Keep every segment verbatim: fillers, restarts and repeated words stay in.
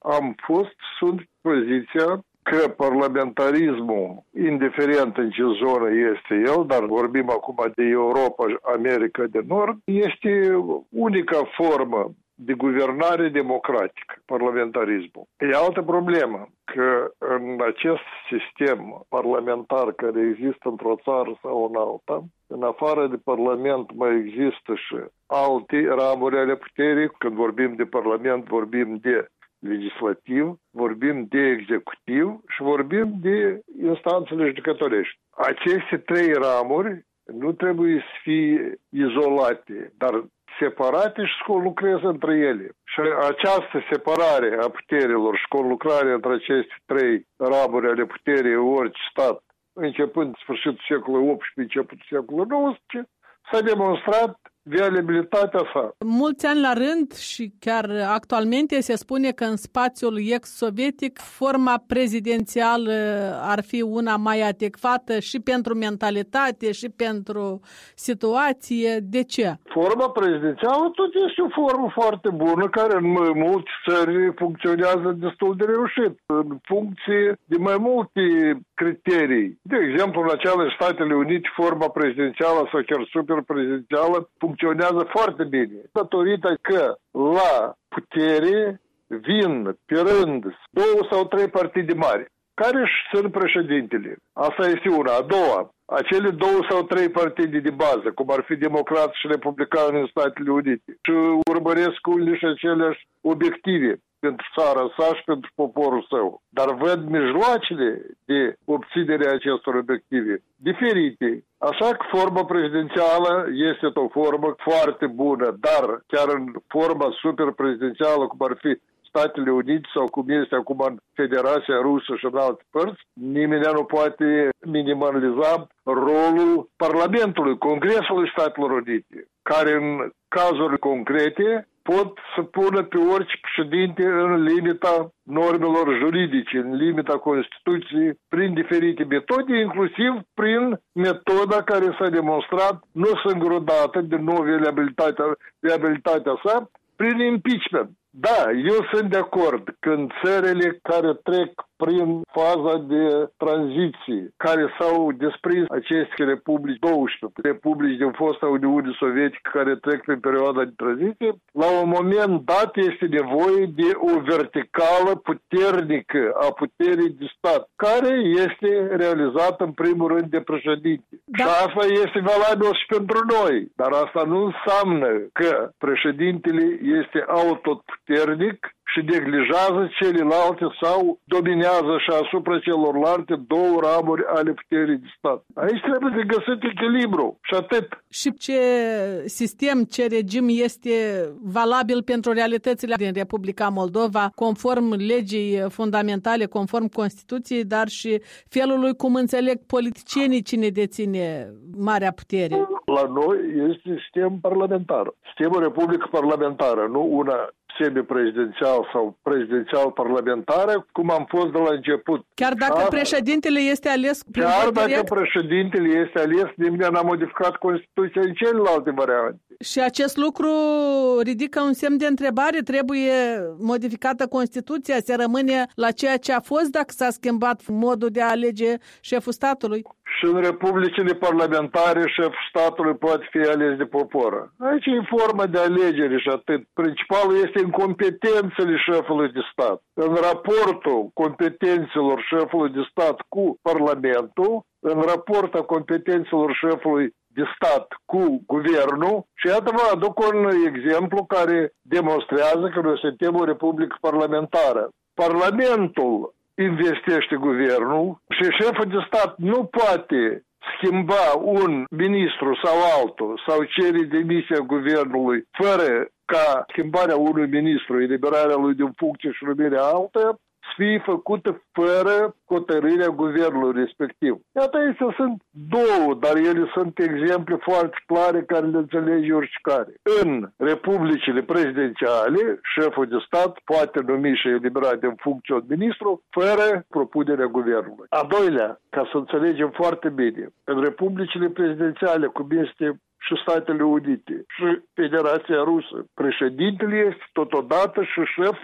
am fost sub poziția că parlamentarismul, indiferent în ce zonă este el, dar vorbim acum de Europa, America de Nord, este unica formă de guvernare democratică, parlamentarismul. E altă problemă, că în acest sistem parlamentar care există într-o țară sau în alta, în afară de parlament mai există și alte ramuri ale puterii. Când vorbim de parlament, vorbim de legislativ, vorbim de executiv și vorbim de instanțele judecătorești. Aceste trei ramuri nu trebuie să fie izolate, dar separate și să conlucreze între ele. Și această separare a puterilor și conlucrarea între aceste trei ramuri ale puterii orice stat, începând sfârșitul secolului optsprezece, începutul secolului nouăsprezece, s-a demonstrat viabilitatea sa. Mulți ani la rând și chiar actualmente se spune că în spațiul ex-sovietic forma prezidențială ar fi una mai adecvată și pentru mentalitate și pentru situație. De ce? Forma prezidențială tot este o formă foarte bună care în mai multe țări funcționează destul de reușit, în funcție de mai multe criterii. De exemplu, în acele Statele Unite, forma prezidențială sau chiar superprezidențială funcționează foarte bine, datorită că la putere vin pe rând două sau trei partide mari, care își sunt președintele. Asta este una. A doua, acele două sau trei partide de bază, cum ar fi democrați și republicani în Statele Unite, și urmăresc unele și aceleași obiective pentru țara sa și pentru poporul său. Dar văd mijloacele de obținere a acestor obiective diferite. Așa că forma prezidențială este o formă foarte bună, dar chiar în forma superprezidențială, cum ar fi Statele Unite sau cum este acum în Federația Rusă și în alte părți, nimeni nu poate minimaliza rolul Parlamentului, Congresului Statelor Unite, care în cazuri concrete pot să pună pe orice președinte în limita normelor juridice, în limita Constituției, prin diferite metode, inclusiv prin metoda care s-a demonstrat nu singurădată de nouă viabilitatea, viabilitatea sa, prin impeachment. Da, eu sunt de acord că în țările care trec prin faza de tranziție, care s-au desprins aceste republici, douăsprezece republici din fosta Uniune Sovietică care trec prin perioada de tranziție, la un moment dat este nevoie de o verticală puternică a puterii de stat, care este realizată în primul rând de președinte. Da. Și asta este valabil și pentru noi, dar asta nu înseamnă că președintele este autoputernic și neglijează celelalte sau dominează și asupra celorlalte două ramuri ale puterii de stat. Aici trebuie de găsit echilibru și atât. Și ce sistem, ce regim este valabil pentru realitățile din Republica Moldova, conform legii fundamentale, conform Constituției, dar și felului cum înțeleg politicienii cine deține marea putere? La noi este sistem parlamentar. Sistemul Republică Parlamentară, nu una semi-prezidențial sau prezidențial-parlamentară, cum am fost de la început. Chiar dacă Asta, președintele este ales prin Chiar vot dacă direct? președintele este ales, nimeni n-a modificat Constituția în celelalte variante. Și acest lucru ridică un semn de întrebare? Trebuie modificată Constituția? Se rămâne la ceea ce a fost dacă s-a schimbat modul de a alege șeful statului? Și în republicile parlamentare șeful statului poate fi ales de popor. Aici e forma de alegere și atât. Principalul este în competențele șefului de stat. În raportul competențelor șefului de stat cu Parlamentul, în raportul competențelor șefului de stat cu guvernul, și iată vă aduc un exemplu care demonstrează că noi suntem o republică parlamentară. Parlamentul investește guvernul și șeful de stat nu poate schimba un ministru sau altul sau cere demisia guvernului fără ca schimbarea unui ministru, eliberarea lui din funcție și numirea altă, să fie făcută fără hotărârea guvernului respectiv. Iată, aici sunt două, dar ele sunt exemple foarte clare care le înțelege oricare. În republicile prezidențiale, șeful de stat poate numi și elibera din funcție un ministru fără propunerea guvernului. A doilea, ca să înțelegem foarte bine, în republicile prezidențiale, cum este și Statele Unite și Federația Rusă, președintele este totodată și șeful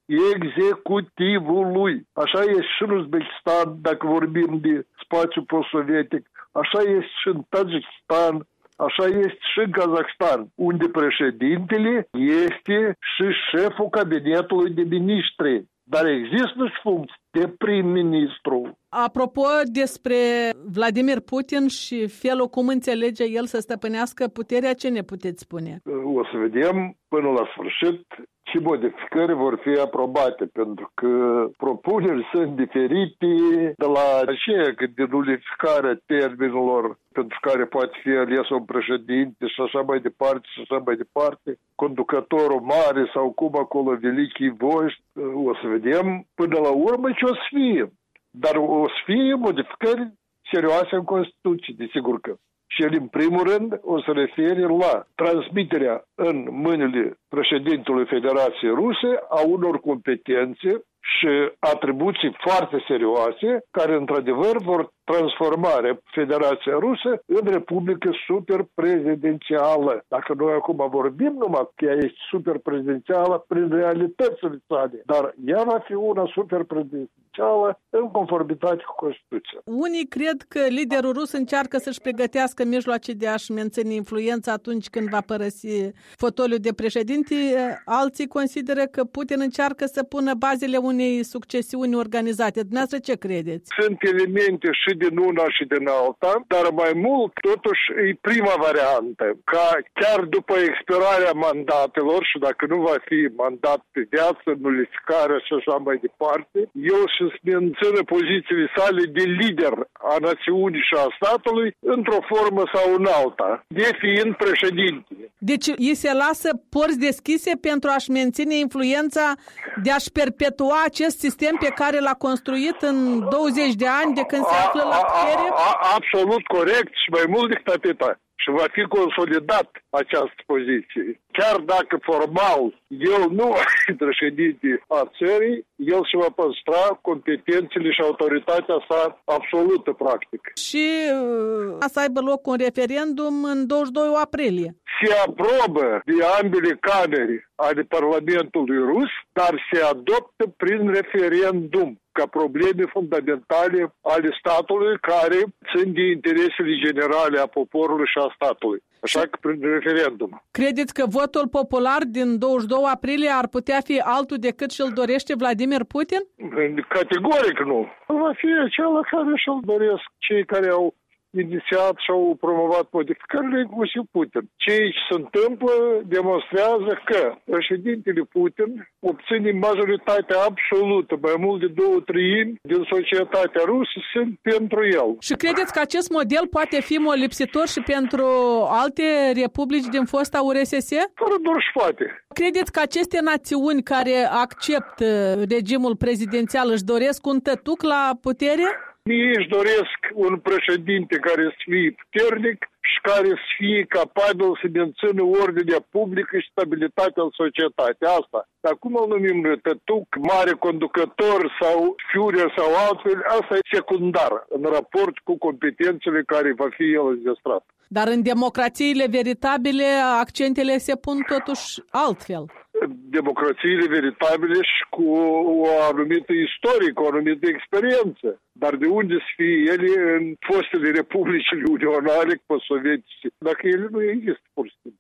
executivului. Așa este și în Uzbekistan, dacă vorbim de spațiu post-sovietic, așa este și în Tajikistan, așa este și în Kazakhstan, unde președintele este și șeful cabinetului de miniștri. Dar există și funcții de prim-ministru. Apropo despre Vladimir Putin și felul cum înțelege el să stăpânească puterea, ce ne puteți spune? O să vedem până la sfârșit ce modificări vor fi aprobate, pentru că propuneri sunt diferite, de la aceea că de nulificarea termenilor pentru care poate fi ales un președinte și așa mai departe și așa mai departe, conducătorul mare sau cum acolo velichii voștri, o să vedem până la urmă ce o să fie. Dar o să fie modificări serioase în Constituție, desigur că. Și el, în primul rând, o să referi la transmiterea în mâinile președintelui Federației Ruse a unor competențe și atribuții foarte serioase, care, într-adevăr, vor transforma Federația Rusă în Republică superprezidențială. Dacă noi acum vorbim numai că ea este superprezidențială prin realitățile sale, dar ea va fi una superprezidențială în conformitate cu Constituția. Unii cred că liderul rus încearcă să-și pregătească mijloace de a-și menține influența atunci când va părăsi fotoliul de președinte. Alții consideră că Putin încearcă să pună bazele unei succesiuni organizate. Dumneavoastră ce credeți? Sunt elemente și din una și din alta, dar mai mult, totuși, e prima variantă, ca chiar după expirarea mandatelor și dacă nu va fi mandat pe viață, nulificare și așa mai departe, el să-și mențină pozițiile sale de lider a națiunii și a statului într-o formă sau în alta, de fiind președinte. Deci îi se lasă porți deschise pentru a-și menține influența, de a-și perpetua acest sistem pe care l-a construit în douăzeci de ani de când se află la putere? Absolut corect și mai mult decât atâta. Și va fi consolidat această poziție. Chiar dacă formal el nu e președinte a țării, el se va păstra competențele și autoritatea sa absolută, practic. Și a să aibă loc un referendum în douăzeci și doi aprilie. Se aprobă de ambele camere ale Parlamentului rus, dar se adoptă prin referendum ca probleme fundamentale ale statului care țin de interesele generale a poporului și a statului. Așa că prin referendum. Credeți că votul popular din douăzeci și doi aprilie ar putea fi altul decât și-l dorește Vladimir Putin? Categoric nu. Va fi acela care și-l doresc cei care au inițiat și au promovat modificările, inclusiv Putin. Ceea ce se întâmplă demonstrează că președintele Putin obține majoritatea absolută, mai mult de două treimi din societatea rusă sunt pentru el. Și credeți că acest model poate fi molipsitor și pentru alte republici din fosta U R S S? Fără doar și poate. Credeți că aceste națiuni care acceptă regimul prezidențial își doresc un tătuc la putere? Ei își doresc un președinte care să fie puternic și care să fie capabil să mențină ordinea publică și stabilitatea în societate. Asta. Dar cum îl numim noi, tătuc, mare conducător sau Führer sau altfel, asta e secundar în raport cu competențele care va fi el înzestrat. Dar în democrațiile veritabile accentele se pun totuși altfel. Democrațiile veritabile și cu o anumită istorie, cu o anumită experiență. Dar de unde să fie ele în fostele republicile unionale, post-sovietice, dacă ele nu există, pur și simplu.